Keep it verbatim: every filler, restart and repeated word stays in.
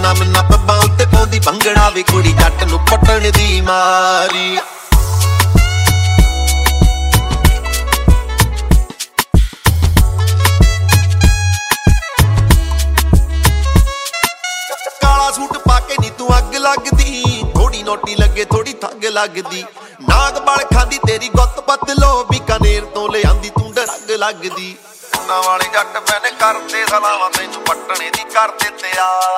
ਮਿੰਨਾ ਮਿੰਨਾ ਪੱਬਾਂ ਉੱਤੇ ਪਾਉਂਦੀ ਭੰਗੜਾ ਵੇ ਕੁੜੀ ਜੱਟ ਨੂੰ ਪੱਟਣ ਦੀ ਮਾਰੀ। ਕਾਲਾ ਸੂਟ ਪਾ ਕੇ ਨੀ ਤੂੰ ਅੱਗ ਲੱਗਦੀ, ਥੋੜੀ ਨੋਟੀ ਲੱਗੇ ਥੋੜੀ ਥੱਗ ਲੱਗਦੀ। ਨਾਗ ਬਲ ਖਾਂਦੀ ਤੇਰੀ ਗੁੱਤ ਬਦਲੋ, ਬੀਕਾਨੇਰ ਤੋਂ ਲਿਆਂਦੀ ਤੂੰ ਡਰੱਗ ਲੱਗਦੀ। ਉਹਨਾਂ ਵਾਲੇ ਜੱਟ ਮੈਨੇ ਕਰਦੇ ਸਲਾਵਾਂ ਤੈਨੂੰ ਪੱਟਣੇ ਦੀ ਕਰਦੇ ਤਿਆਰ।